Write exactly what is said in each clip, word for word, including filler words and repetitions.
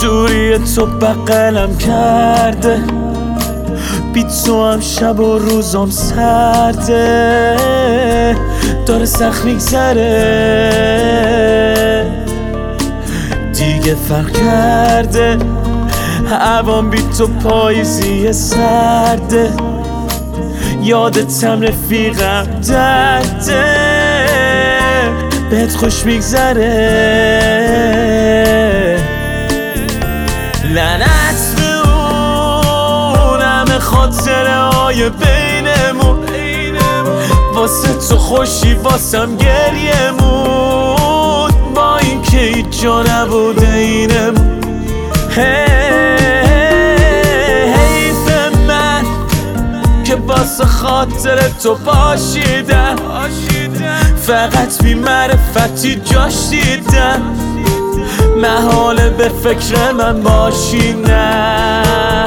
دوری تو بغلم کرده، بی تو هم شب و روزم سرده، داره سخت میگذره دیگه فرق کرده، هوام بی تو پاییزی سرده، یادتم رفیقم درده، بهت خوش میگذره. لعنت به اون همه خاطره های بینمون، واسه تو خوشی واسم گریمون، با این که هیچ جا نبوده اینمون. حیف من که واسه خاطر تو باشیدم، فقط بی معرفتی جاش دیدم، محاله به فکر من باشی نه.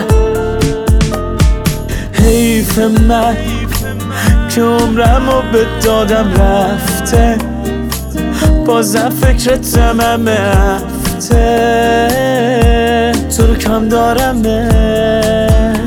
حیف من که عمرمو به دادم رفته، بازم فکرتم همه هفته، تو رو کم دارمت.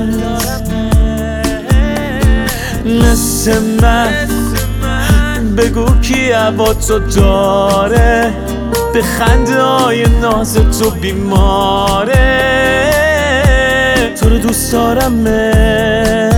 مثل من بگو کی هوا تو داره، به خنده های ناز تو بیماره، تو رو دوست دارمت.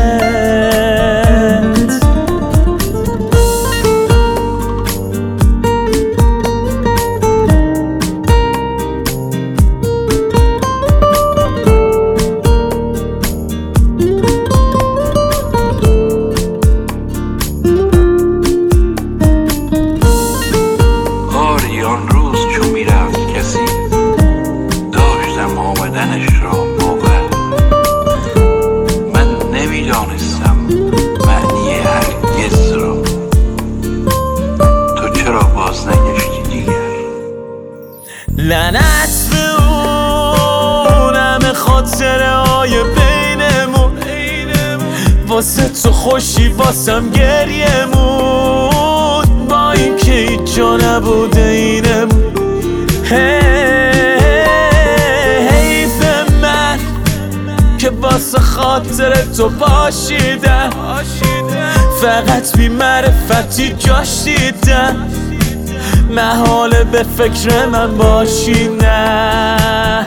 لعنت به اون همه خاطره های بینمون، واسه تو خوشی واسم گریمون، با این که هیچ جا نبوده اینمون. حیف من که واسه خاطر تو باشیدم، فقط بی معرفتی جاش دیدم، محاله به فکر من باشی نه.